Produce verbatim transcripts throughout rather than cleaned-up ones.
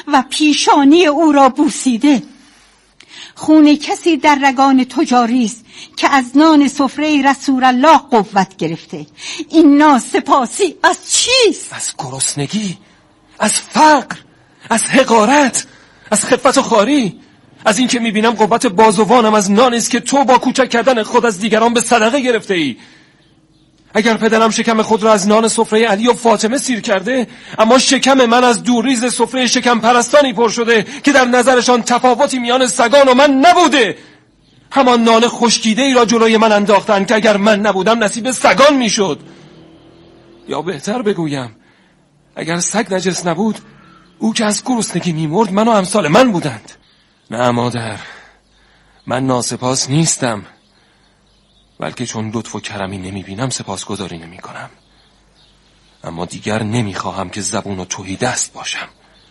و پیشانی او را بوسیده. خون کسی در رگان تو جاری است که از نان سفره رسول الله قوت گرفته. این ناسپاسی از چیست؟ از گرسنگی، از فقر، از حقارت، از خفت و خواری، از این که میبینم قوت بازوانم از نانی است که تو با کوچک کردن خود از دیگران به صدقه گرفته ای. اگر پدرم شکم خود را از نان سفره علی و فاطمه سیر کرده، اما شکم من از دوریز سفره شکم پرستانی پر شده که در نظرشان تفاوتی میان سگان و من نبوده. همان نان خشکیده ای را جلوی من انداختن که اگر من نبودم نصیب سگان میشد. یا بهتر بگویم اگر سگ نجس نبود، او که از گرسنگی میمرد من و امثال من بودند. نه مادر، من ناسپاس نیستم، بلکه چون لطف و کرمی نمیبینم سپاسگزاری نمی کنم. اما دیگر نمیخواهم که زبون و تهی دست باشم.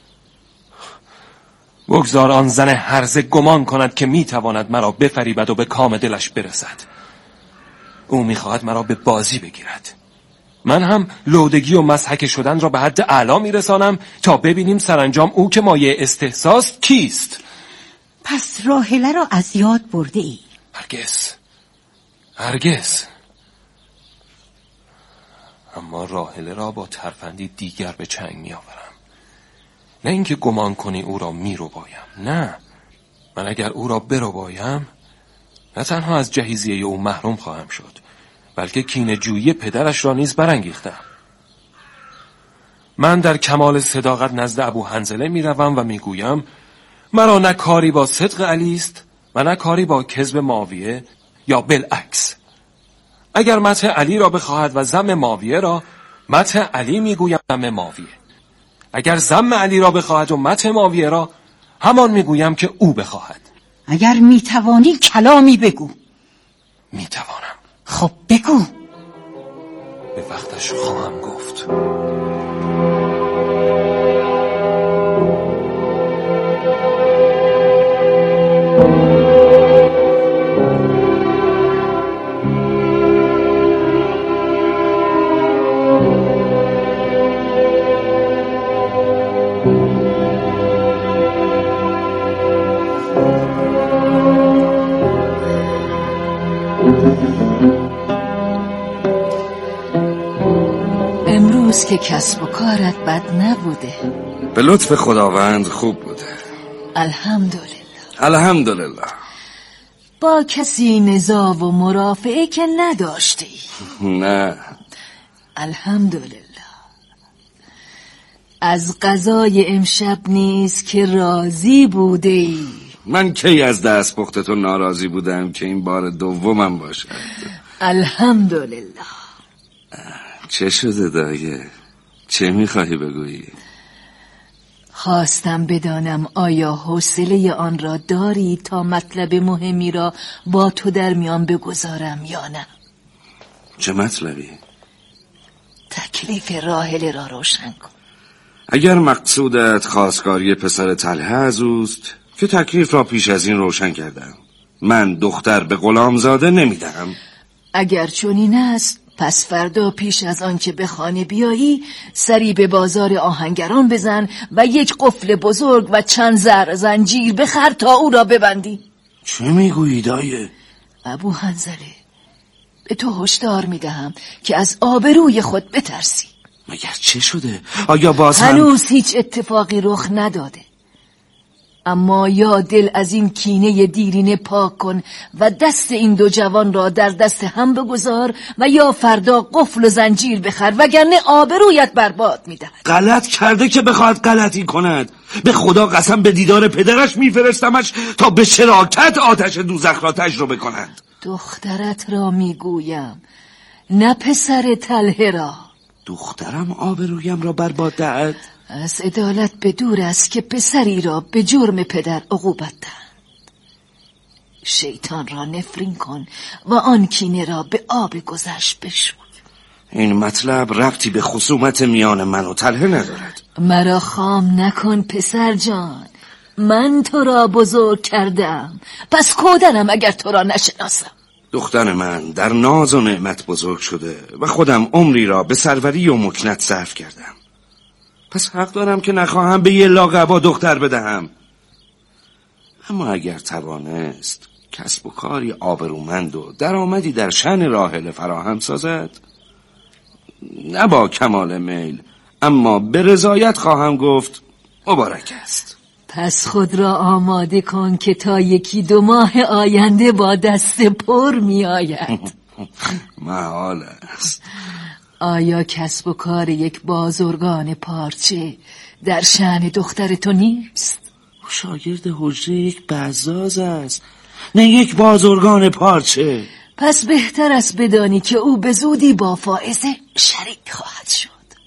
بگذار آن زن هرزه گمان کند که میتواند مرا بفریبد و به کام دلش برسد. او میخواهد مرا به بازی بگیرد. من هم لودگی و مضحک شدن را به حد اعلا میرسانم تا ببینیم سرانجام او که مایه استحساست کیست. پس راحله را از یاد برده ای؟ هرگز هرگز. اما راحله را با ترفندی دیگر به چنگ می آورم. نه اینکه گمان کنی او را می رو بایم، نه. من اگر او را برو بایم، نه تنها از جهیزیه او محروم خواهم شد، بلکه کینه جویی پدرش را نیز برانگیختم. من در کمال صداقت نزد ابو حنظله می روم و می گویم مرا نه کاری با صدق علی است و نه کاری با کذب معاویه، یا بالعکس. اگر مدح علی را بخواهد و ذم معاویه را، مدح علی میگویم ذم معاویه. اگر ذم علی را بخواهد و مدح معاویه را، همان میگویم که او بخواهد. اگر میتوانی کلامی بگو. میتوانم. خب بگو. به وقتش خواهم گفت. امروز که کسب و کارت بد نبوده. به لطف خداوند خوب بوده. الحمدلله. الحمدلله. با کسی نزاع و مرافعه که نداشتی؟ نه. الحمدلله. از قضای امشب نیز که راضی بوده ای؟ من کی از دست پختتو ناراضی بودم که این بار دومم باشد. الحمدلله. چه شده دایه؟ چه میخواهی بگویی؟ خواستم بدانم آیا حوصله آن را داری تا مطلب مهمی را با تو در میان بگذارم یا نه؟ چه مطلبی؟ تکلیف راحله را روشن کن. اگر مقصودت خواستگاری پسر طلحه از اوست که تکلیف را پیش از این روشن کردم. من دختر به غلامزاده نمیدهم. اگر چنین است پس فردا پیش از آن که به خانه بیایی سری به بازار آهنگران بزن و یک قفل بزرگ و چند زر زنجیر بخر تا او را ببندی. چه میگویی دایه؟ ابو حنظله، به تو هشدار میدهم که از آبروی خود بترسی. مگر چه شده؟ آیا باز هم؟ هنوز هیچ اتفاقی رخ نداده، اما یا دل از این کینه دیرینه پاک کن و دست این دو جوان را در دست هم بگذار و یا فردا قفل و زنجیر بخر وگرنه آبرویت برباد میدهد. غلط کرده که بخواهد غلطی کند. به خدا قسم به دیدار پدرش میفرستمش تا به شراکت آتش دوزخ را تجربه کند. دخترت را میگویم، نه پسر طلحه را. دخترم آبرویم را برباد دهد؟ از عدالت به دور است که پسری را به جرم پدر عقوبت دهند. شیطان را نفرین کن و آن کینه را به آب گذشت بشوی. این مطلب ربطی به خصومت میان من و طلحه ندارد. مرا خام نکن پسر جان، من تو را بزرگ کردم، پس کودنم اگر تو را نشناسم. دختر من در ناز و نعمت بزرگ شده و خودم عمری را به سروری و مکنت صرف کردم. پس حق دارم که نخواهم به یه لاغبا دختر بدهم. اما اگر توانست کسب و کاری آبرومند و درآمدی در شأن راحله فراهم سازد، نه با کمال میل اما به رضایت خواهم گفت مبارک است. پس خود را آماده کن که تا یکی دو ماه آینده با دست پر می آید. محال است. آیا کسب و کار یک بازرگان پارچه در شأن دختر تو نیست؟ شاگرد حجره یک بزاز است، نه یک بازرگان پارچه. پس بهتر است بدانی که او به زودی با فائزه شریک خواهد شد.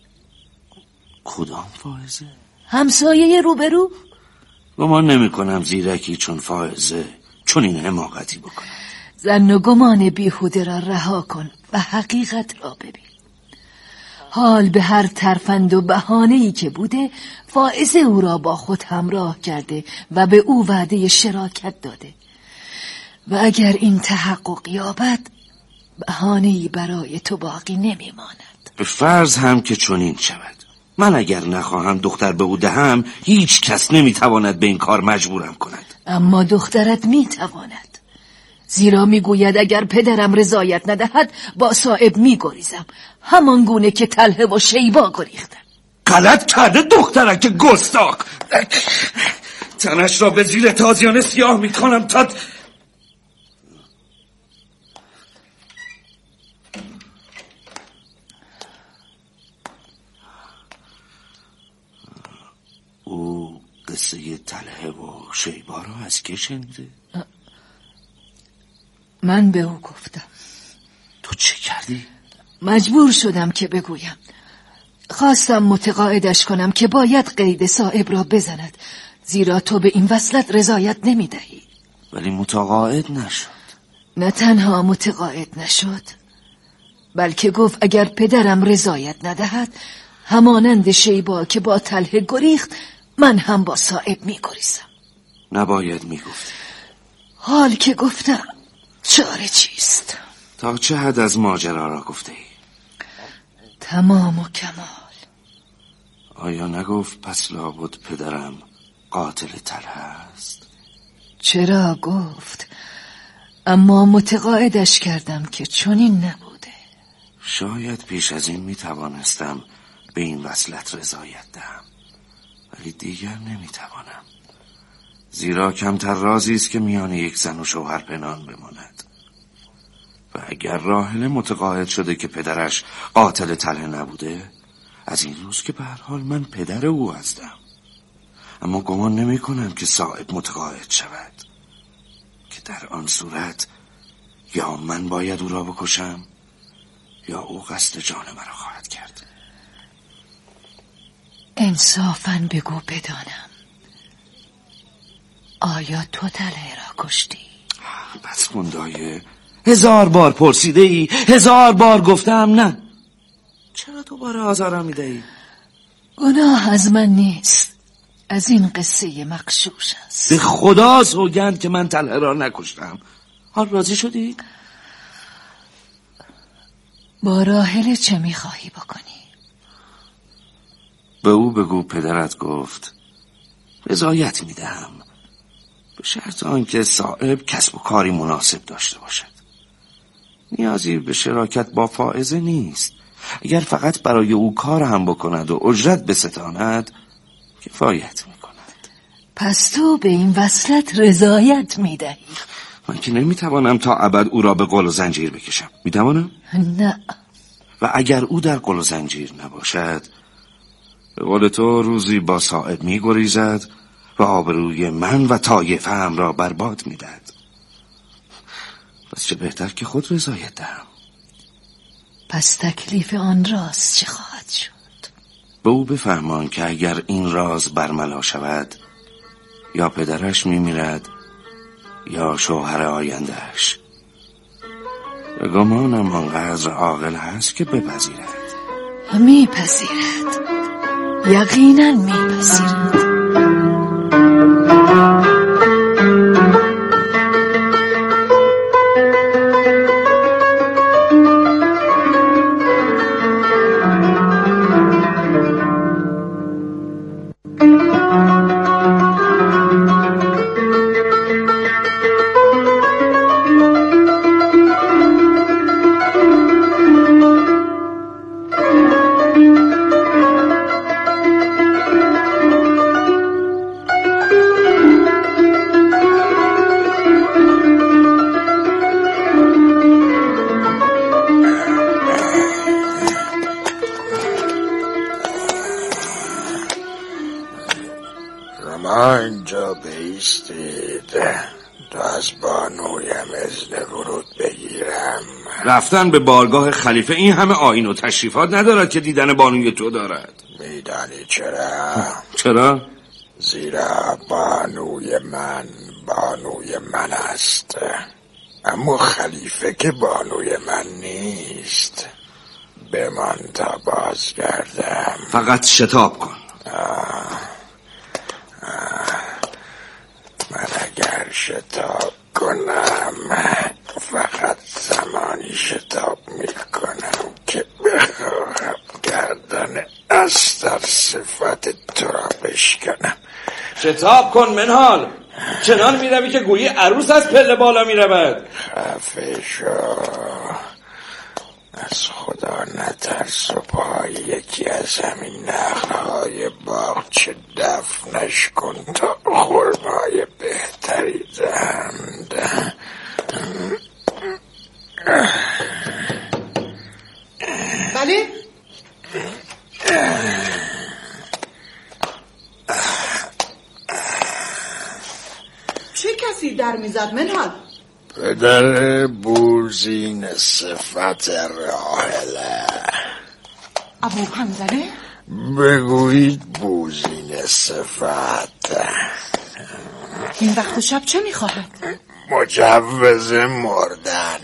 کدام فائزه؟ همسایه روبرو. گمان نمی کنم زیرکی چون فائزه چون این حماقتی بکنم. زن و گمان بیهوده را رها کن و حقیقت را ببین. حال به هر ترفند و بهانه‌ای که بوده فائزه او را با خود همراه کرده و به او وعده شراکت داده و اگر این تحقق یابد بهانه‌ای برای تو باقی نمیماند. به فرض هم که چنین شود، من اگر نخواهم دختر به او دهم هیچ کس نمیتواند به این کار مجبورم کند. اما دخترت میتواند، زیرا میگوید اگر پدرم رضایت ندهد با صاحب میگریزم، همان گونه که طلحه و شیبا گریختن. غلط کرده دخترک گستاخ. تنش را به زیر تازیانه سیاه میکنم تا او قصه طلحه و شیبا را از که شنیده؟ من به او گفتم. تو چه کردی؟ مجبور شدم که بگویم. خواستم متقاعدش کنم که باید قید صاحب را بزند، زیرا تو به این وصلت رضایت نمی دهی. ولی متقاعد نشد. نه تنها متقاعد نشد، بلکه گفت اگر پدرم رضایت ندهد همانند شیبا که با طلحه گریخت من هم با صاحب می گریزم. نباید می گفت. حال که گفتم چاره چیست؟ تا چه حد از ماجرا را گفته ای؟ تمام و کمال. آیا نگفت پس لابد پدرم قاتل طلحه است؟ چرا گفت، اما متقاعدش کردم که چنین نبوده. شاید پیش از این می توانستم به این وصلت رضایت دهم، ولی دیگر نمی توانم، زیرا کمتر رازی است که میان یک زن و شوهر پنهان بماند. و اگر راحله متقاعد شده که پدرش قاتل طلحه نبوده، از این روز که به هر حال من پدر او هستم. اما گمان نمی کنم که صاحب متقاعد شود، که در آن صورت یا من باید او را بکشم یا او قصد جان مرا خواهد کرد. انصافاً بگو بدانم، آیا تو طلحه را کشتی؟ بس کن دایه، هزار بار پرسیده ای، هزار بار گفتم نه. چرا دوباره آزارم میده ای؟ گناه از من نیست، از این قصه مغشوش است. به خدا سوگند که من طلحه را نکشتم. حال راضی شدی؟ با راحله چه میخواهی بکنی؟ به او بگو پدرت گفت رضایت میدهم، به شرط آنکه صاحب کسب و کاری مناسب داشته باشد. نیازی به شراکت با فائزه نیست. اگر فقط برای او کار هم بکند و اجرت بستاند کفایت میکند. پس تو به این وصلت رضایت میدهی؟ من که نمیتوانم تا ابد او را به قل و زنجیر بکشم. میتوانم؟ نه. و اگر او در قل و زنجیر نباشد، به قول تو روزی با صاحب میگریزد و آبروی من و طایفه هم را برباد میدهد. پس چه بهتر که خود رضایت دهم. پس تکلیف آن راز چه خواهد شد؟ به او بفرمان که اگر این راز برملا شود، یا پدرش میمیرد یا شوهر آیندهش. به گمانم آنقدر عاقل هست که بپذیرد. میپذیرد، یقینا میپذیرد. شما اینجا بیستید تا از بانویم اذن ورود بگیرم. رفتن به بارگاه خلیفه این همه آیین و تشریفات ندارد که دیدن بانوی تو دارد. میدانی چرا؟ چرا؟ زیرا بانوی من بانوی من است، اما خلیفه که بانوی من نیست. بمان تا بازگردم. فقط شتاب کن. آه. آه. من اگر شتاب کنم فقط زمانی شتاب میکنم که بخواهم گردن استر صفت تو را بشکنم. شتاب کن منهال، چنان میروی که گویی عروس از پله بالا میرود. خفه شو، از خدا نترس و پای یکی از همین نخلهای باغچه دفنش کن تا خرمای بهتری دهند. بله؟ چه کسی در میزد منهال؟ پدر بوزین صفت راحله. ابو حنظله؟ بگویید بوزین صفت. این وقت شب چه میخواهد؟ مجوز مردن.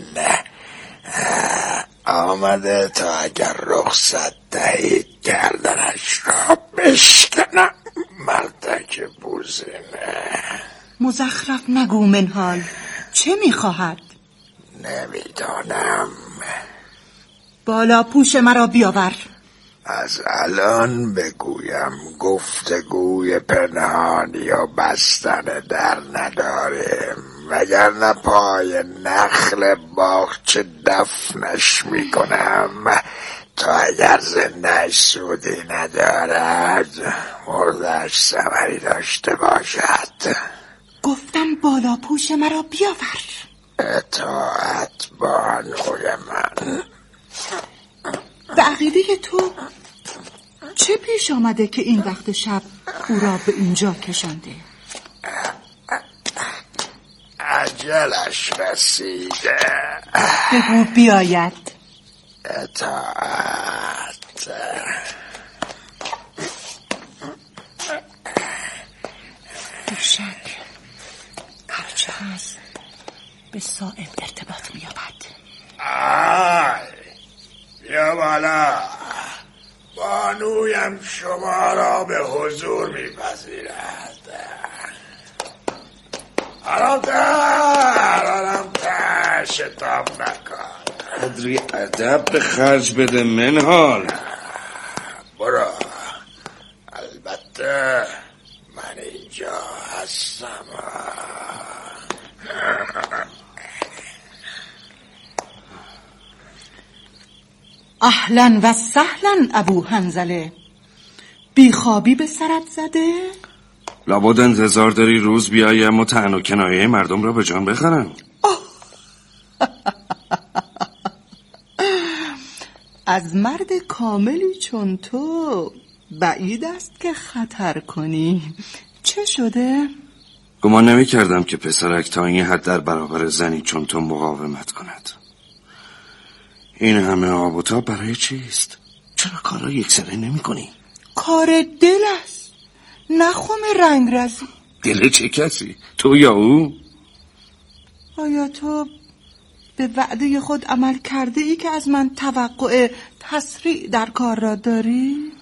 آمده تا اگر رخصت دهید گردنش را بشکنم. مردک بوزینه. مزخرف نگو منهال، چه میخواهد؟ نمیدانم. بالا پوش مرا بیاور. از الان بگویم گفتگوی پنهانی و بستن در نداریم، وگرنه پای نخل باغچه دفنش میکنم تا اگر زندهش سودی ندارد مردهش ثمری داشته باشد. گفتم بالا پوش مرا بیاور. اطاعت بانوی من. به عقیده تو چه پیش آمده که این وقت شب او را به اینجا کشانده؟ عجلش رسیده. بگو بیاید. اطاعت. بیشک هرچه هست به صاحب ارتباط می‌یابد. آی بیا بالا، بانویم شما را به حضور میپذیرد. آرامتر آرامتر، شتاب نکن. قدری ادب به خرج بده منهال. برو، البته من اینجا هستم. اهلا و سهلا ابو حنظله، بیخوابی به سرت زده؟ لابد انتظار داری روز بیایم و طعن و کنایه مردم را به جان بخرم. از مرد کاملی چون تو بعید است که خطر کنی. چه شده؟ گمان نمی کردم که پسرک تا این حد در برابر زنی چون تو مقاومت کند. این همه آب و تاب برای چیست؟ چرا کارا یک سره نمی کنی؟ کار دل است، نخوم رنگ رزی. دل چه کسی؟ تو یا او؟ آیا تو به وعده خود عمل کرده ای که از من توقع تسریع در کار را داری؟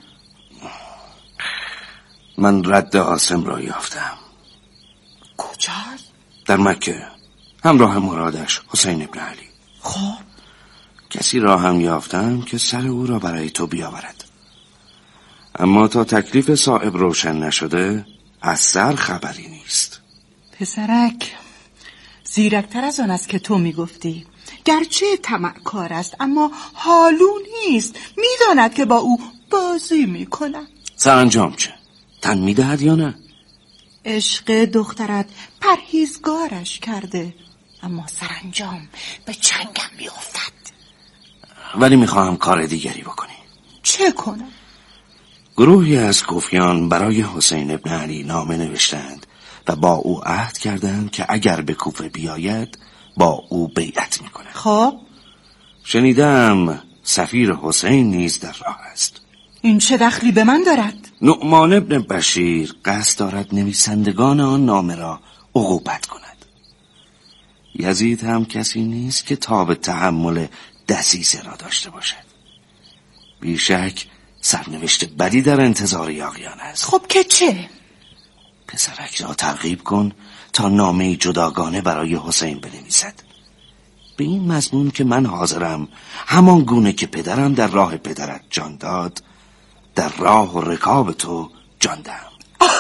من رد عاصم را یافتم. کجاست؟ در مکه، همراه مرادش حسین ابن علی. خب کسی را هم یافتم که سر او را برای تو بیاورد، اما تا تکلیف صاحب روشن نشده از سر خبری نیست. پسرک زیرکتر از آن است که تو میگفتی. گرچه طمعکار است اما حالو نیست، میداند که با او بازی میکنم. سرانجام چه؟ تن میدهد یا نه؟ عشق دخترت پرهیزگارش کرده، اما سرانجام به چنگم میافتد. ولی میخواهم کار دیگری بکنی. چه کنم؟ گروهی از کوفیان برای حسین ابن علی نامه نوشتند و با او عهد کردند که اگر به کوفه بیاید با او بیعت میکنند. خب شنیدم سفیر حسین نیز در راه است. این چه دخلی به من دارد؟ نعمان ابن بشیر قصد دارد نویسندگان آن نامه را عقوبت کند. یزید هم کسی نیست که تاب تحمل دسیسه را داشته باشد. بیشک سرنوشت بدی در انتظار یاغیان است. خب که چه؟ پسرک را ترغیب کن تا نامه جداگانه برای حسین بنویسد، به این مضمون که من حاضرم همان گونه که پدرم در راه پدرت جان داد در راه و رکاب تو جان دهم.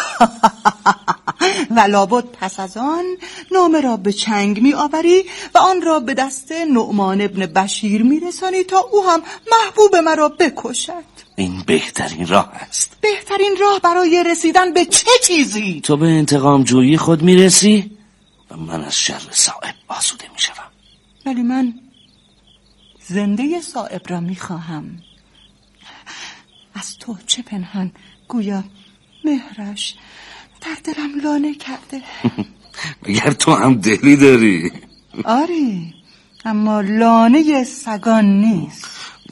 و لابد پس از آن نامه را به چنگ می آوری و آن را به دست نعمان ابن بشیر می رسانی تا او هم محبوب مرا بکشد. این بهترین راه است. بهترین راه برای رسیدن به چه چیزی؟ تو به انتقام جویی خود می رسی و من از شر صائب آسوده می شوم. ولی من زنده صائب را می خواهم. از تو چه پنهان، گویا مهرش در دلم لانه کرده. مگر تو هم دلی داری؟ آری، اما لانه سگان نیست.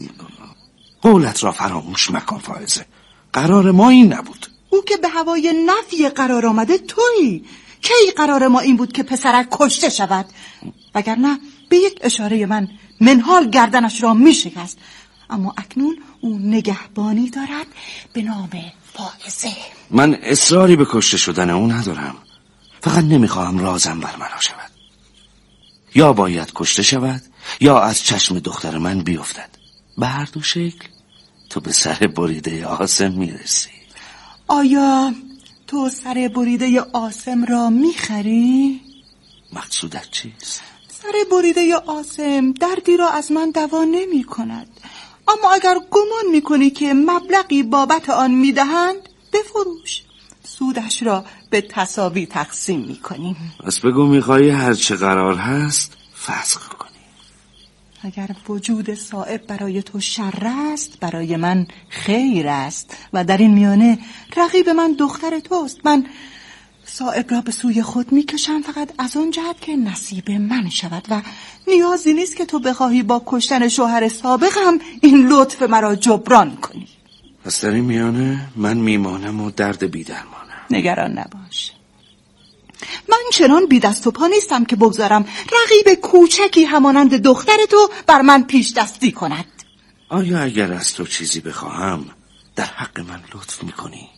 قولت را فراموش مکن فائزه، قرار ما این نبود. او که به هوای نفی قرار آمده تویی. کی قرار ما این بود که پسرک کشته شود؟ وگرنه به یک اشاره من منهال گردنش را می شکست. اما اکنون او نگهبانی دارد به نام فائزه. من اصراری به کشته شدن او ندارم، فقط نمیخواهم رازم برملا شود. یا باید کشته شود یا از چشم دختر من بیفتد. به هر دو شکل تو به سر بریده عاصم میرسی. آیا تو سر بریده عاصم را میخری؟ مقصودت چیست؟ سر بریده عاصم دردی را از من دوا نمی کند. اما اگر گمان میکنی که مبلغی بابت آن میدهند بفروش، سودش را به تساوی تقسیم میکنیم. پس بگو میخوایی هر چه قرار هست فسخ کنی. اگر وجود صائب برای تو شر است برای من خیر است و در این میانه رقیب من دختر توست. من صائب را به سوی خود میکشم فقط از آن جهت که نصیب من شود و نیازی نیست که تو بخواهی با کشتن شوهر سابقم این لطف مرا جبران کنی. پس در این میانه من میمانم و درد بی‌درمانم. نگران نباش، من چنان بی دست و پا نیستم که بگذارم رقیب کوچکی همانند دختر تو بر من پیش دستی کند. آیا اگر از تو چیزی بخواهم در حق من لطف میکنی؟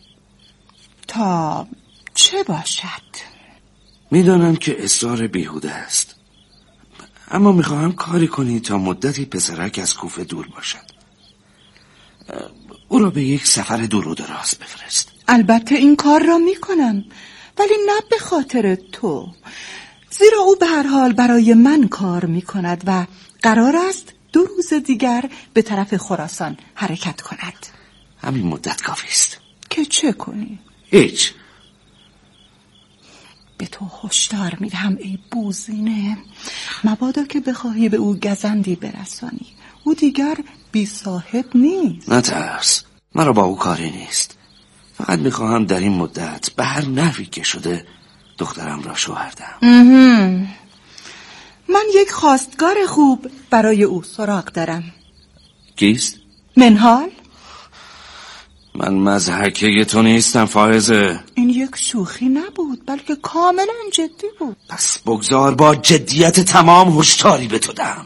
تا چه باشد؟ میدانم که اصرار بیهوده است، اما میخواهم کاری کنی تا مدتی پسرک از کوفه دور باشد. او را به یک سفر دور و دراز بفرست. البته این کار را میکنم، ولی نه به خاطر تو، زیرا او به هر حال برای من کار میکند و قرار است دو روز دیگر به طرف خراسان حرکت کند. همین مدت کافی است. که چه کنی؟ هیچ. به تو هشدار میدهم ای بوزینه، مبادا که بخواهی به او گزندی برسانی. او دیگر بی صاحب نیست. نترس، مرا با او کاری نیست. فقط میخواهم در این مدت به هر نحوی که شده دخترم را شوهر دهم. من یک خواستگار خوب برای او سراغ دارم. کیست؟ منهال؟ من مضحکه تو نیستم فائزه. این یک شوخی نبود بلکه کاملا جدی بود. پس بگذار با جدیت تمام هشداری به تو دهم.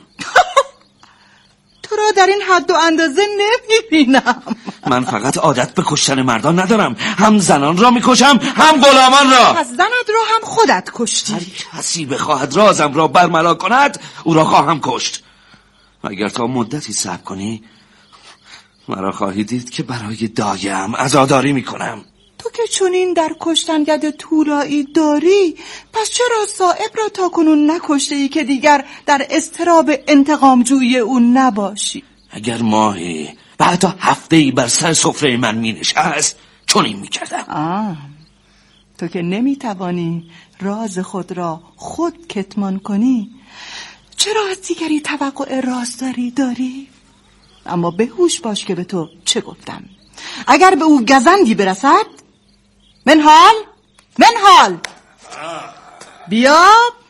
تو را در این حد و اندازه نمیبینم. من فقط عادت به کشتن مردان ندارم، هم زنان را میکشم هم غلامان را. پس زنت را هم خودت کشتی. هر کسی بخواهد رازم را برملا کند او را خواهم کشت. اگر تا مدتی صبر کنی مرا خواهی دید که برای دایم عزاداری میکنم. تو که چونین در کشتن ید طولایی داری، پس چرا صائب را تا کنون نکشته ای که دیگر در اضطراب انتقام جویی او نباشی؟ اگر ماهی و حتی هفته ای بر سر سفره من می نشست چنین می کردم. آه، تو که نمی توانی راز خود را خود کتمان کنی، چرا از دیگری توقع رازداری داری؟ اما به هوش باش که به تو چه گفتم. اگر به او گزندی برسد، منحال منحال بیا.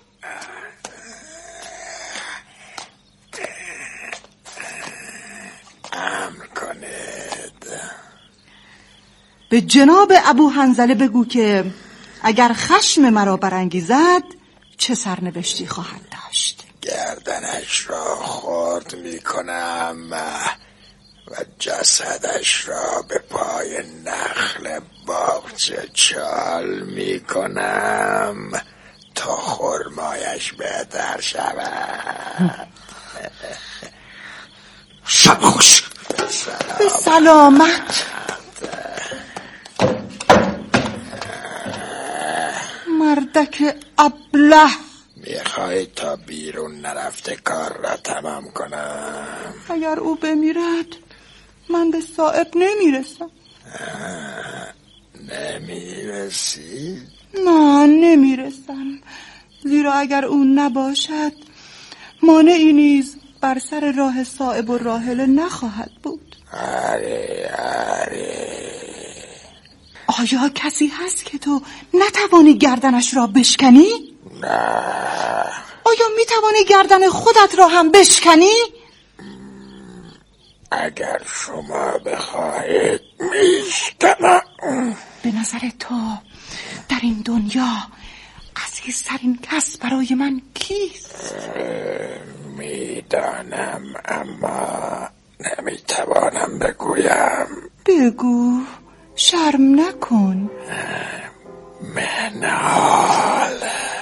امر کنید. به جناب ابو حنظله بگو که اگر خشم مرا برانگیزد چه سرنوشتی خواهد داشت. گردنش را خرد می کنم و جسدش را به پای نخل باغچه چال می کنم تا خرمایش بهتر شود. شب خوش. به سلامت. مردک ابله. میخوای تا بیرون نرفته کار را تمام کنم؟ اگر او بمیرد من به صاحب نمیرسم. نمیرسی؟ نه نمیرسم، زیرا اگر او نباشد مانعی نیز بر سر راه صاحب و راحله نخواهد بود. آره آره. آیا کسی هست که تو نتوانی گردنش را بشکنی؟ نه. آیا میتوانی گردن خودت را هم بشکنی؟ اگر شما بخواهید میشکنم. به نظر تو در این دنیا عزیزترین کس برای من کیست؟ میدانم اما نمیتوانم بگویم. بگو، شرم نکن. منال.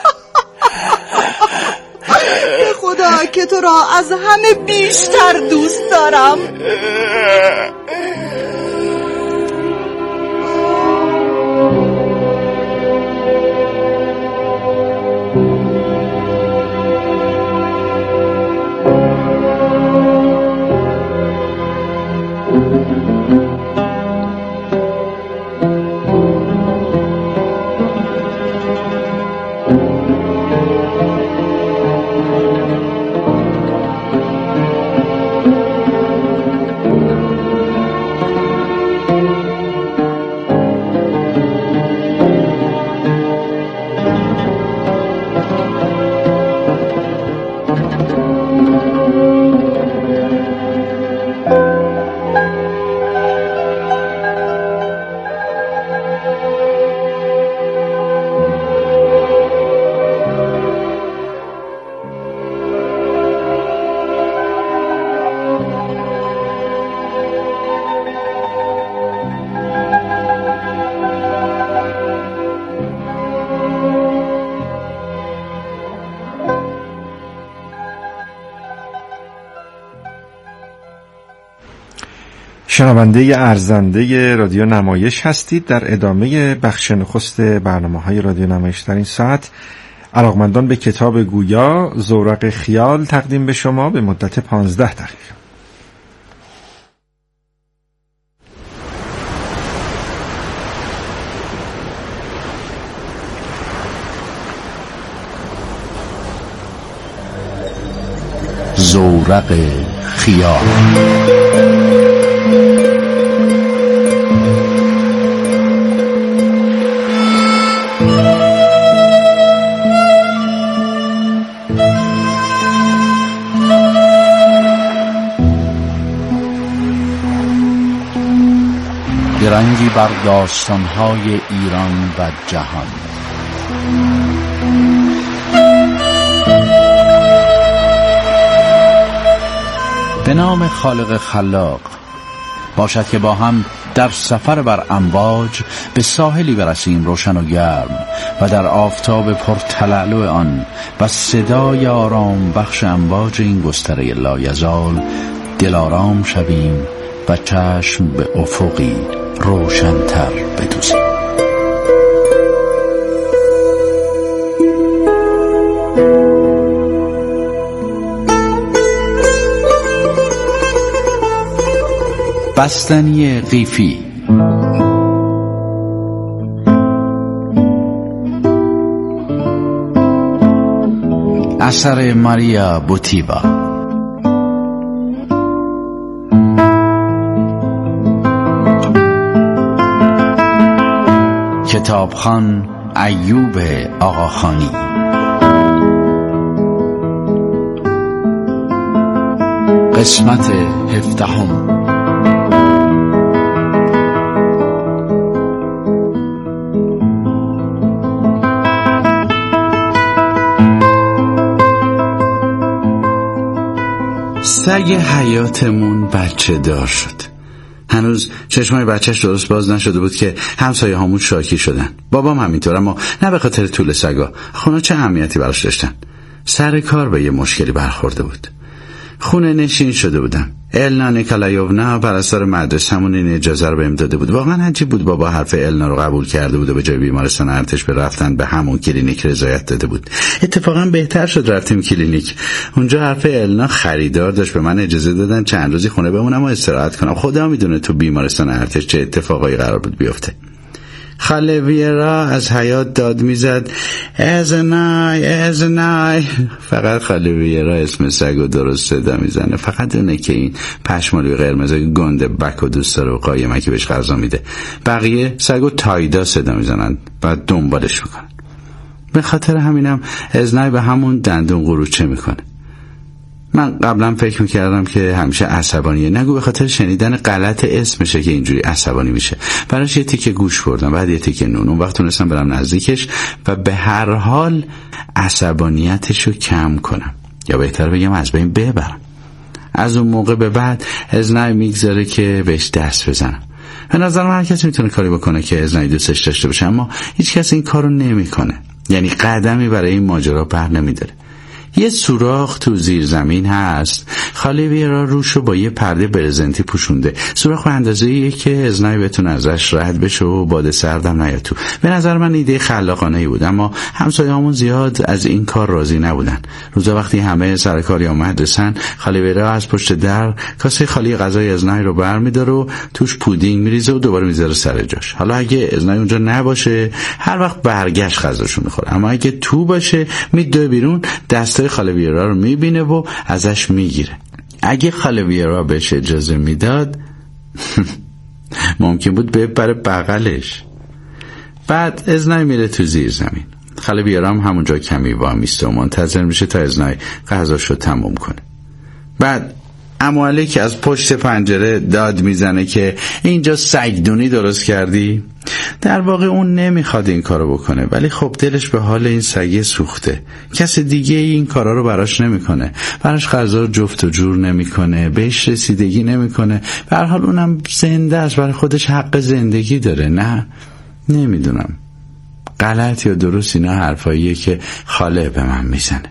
به خدا که تو را از همه بیشتر دوست دارم. شنونده ارزنده رادیو نمایش هستید. در ادامه بخش نخست برنامه‌های رادیو نمایش در این ساعت علاقمندان به کتاب گویا زورق خیال تقدیم به شما به مدت پانزده دقیقه. زورق خیال. درنگی بر داستان‌های ایران و جهان. به نام خالق خلاق. باشد که با هم در سفر بر امواج به ساحلی برسیم روشن و گرم و در آفتاب پرتلالو آن و صدای آرام بخش امواج این گستره لایزال دلارام شویم و چشم به افقی روشن‌تر بدوزیم. بستنی قیفی. اثر ماریا بوتیبا. کتابخوان ایوب آقاخانی. قسمت هفدهم. سگ حیاتمون بچه دار شد. هنوز چشمای بچهش درست باز نشده بود که همسایه هامون شاکی شدن. بابام همینطور، اما نه به خاطر طول سگا. خونه چه اهمیتی براش داشتن. سر کار به یه مشکلی برخورده بود. خونه نشین شده بودم. النا نیکالایونا پرستار مدرسه‌مون این اجازه رو بهم داده بود. واقعا عجیب بود، بابا حرف النا رو قبول کرده بود و به جای بیمارستان ارتش به رفتن به همون کلینیک رضایت داده بود. اتفاقا بهتر شد رفتیم کلینیک. اونجا حرف النا خریدار داشت، به من اجازه دادن چند روزی خونه بمونم و استراحت کنم. خدا میدونه تو بیمارستان ارتش چه اتفاقایی قرار بود بیفته. خاله ویرا از حیات داد میزد ازنای ازنای. فقط خاله ویرا اسم سگو درست صدا میزنه. فقط اونه که این پشمالوی قرمزای گنده بک و دوست داره و قایمکی بهش غذا میده. بقیه سگو تایدا صدا میزنن و دنبالش میکنن. به خاطر همینم ازنای به همون دندون قروچه میکنه. من قبلا فکر میکردم که همیشه عصبانیه. نگو به خاطر شنیدن غلط اسمشه که اینجوری عصبانی میشه. براش یه تیکه گوش بردم، بعد یه تیکه نون. اون وقت تونستم برم نزدیکش و به هر حال عصبانیتشو کم کنم، یا بهتر بگم از بین ببرم. از اون موقع به بعد ازنای میگذاره که بهش دست بزنم. به نظرم هر کسی میتونه کاری بکنه که ازنای دوستش داشته باشه، اما هیچ کس این کارو نمیکنه. یعنی قدمی برای این ماجرا بر نمیداره. یه سوراخ تو زیر زمین هست. خاله ویرا روشو با یه پرده برزنتی پوشونده. سوراخ به اندازه ایه که ازنای بتونه ازش رد بشه و باد سردم نیاد تو. به نظر من ایده خلاقانه ای بود، اما همسایه‌هامون زیاد از این کار راضی نبودن. روزا وقتی همه سر کار یا مدرسن، خاله ویرا از پشت در کاسه خالی غذای ازنای رو برمی‌داره و توش پودینگ میریزه و دوباره میذاره سر جاش. حالا اگه ازنای اونجا نباشه، هر وقت برگشت غذاشو میخوره، اما اگه تو باشه میدوه بیرون، دست خاله ویرا رو میبینه و ازش میگیره. اگه خاله ویرا بهش اجازه میداد ممکن بود ببره بغلش. بعد ازنای میره تو زیر زمین. خاله ویرا هم همونجا کمی وامیسته و منتظر میشه تا ازنای غذاشو تموم کنه. بعد عمو که از پشت پنجره داد میزنه که اینجا سگدونی درست کردی. در واقع اون نمیخواد این کارو بکنه، ولی خب دلش به حال این سگه سوخته. کس دیگه این کارا رو براش نمیکنه، براش غذا رو جفت و جور نمیکنه، بهش رسیدگی نمیکنه. به هر حال اونم زنده است، برای خودش حق زندگی داره. نه نمیدونم غلط یا درست اینا حرفاییه که خاله به من میزنه.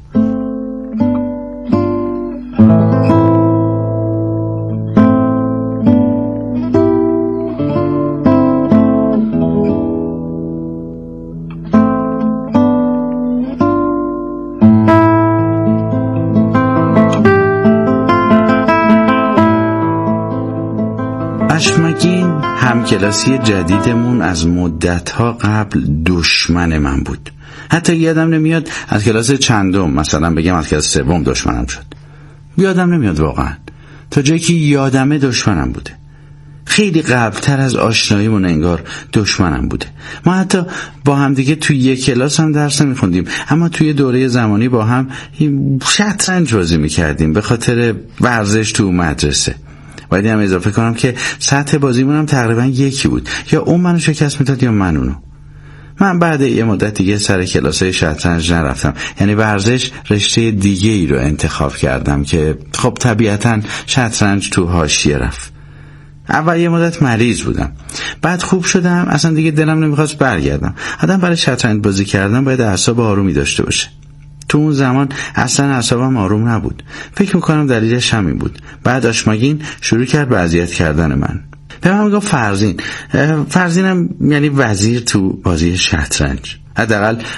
همکلاسی جدیدمون از مدتها قبل دشمن من بود. حتی یادم نمیاد از کلاس چندم، مثلا بگم از کلاس سوم دشمنم شد. یادم نمیاد واقعا، تا جایی که یادمه دشمنم بوده. خیلی قبلتر از آشناییمون انگار دشمنم بوده. ما حتی با هم دیگه توی یک کلاس هم درس نمیخوندیم، اما توی دوره زمانی با هم شطرنج بازی میکردیم به خاطر ورزش تو مدرسه. باید هم اضافه کنم که سطح بازیمون هم تقریبا یکی بود، یا اون منو شکست میداد یا من اونو. من بعد یه مدت دیگه سر کلاسای شطرنج نرفتم، یعنی ورزش رشته دیگه ای رو انتخاب کردم که خب طبیعتا شطرنج تو حاشیه رفت. اول یه مدت مریض بودم، بعد خوب شدم، اصلا دیگه دلم نمیخواست برگردم. آدم برای شطرنج بازی کردن باید اعصاب آرومی داشته باشه. تو اون زمان اصلا اعصابم آروم نبود. فکر میکنم دلیلش همین بود. بعد آشماگین شروع کرد به اذیت کردن من. به من میگم فرزین. فرزینم یعنی وزیر تو بازی شطرنج. حداقل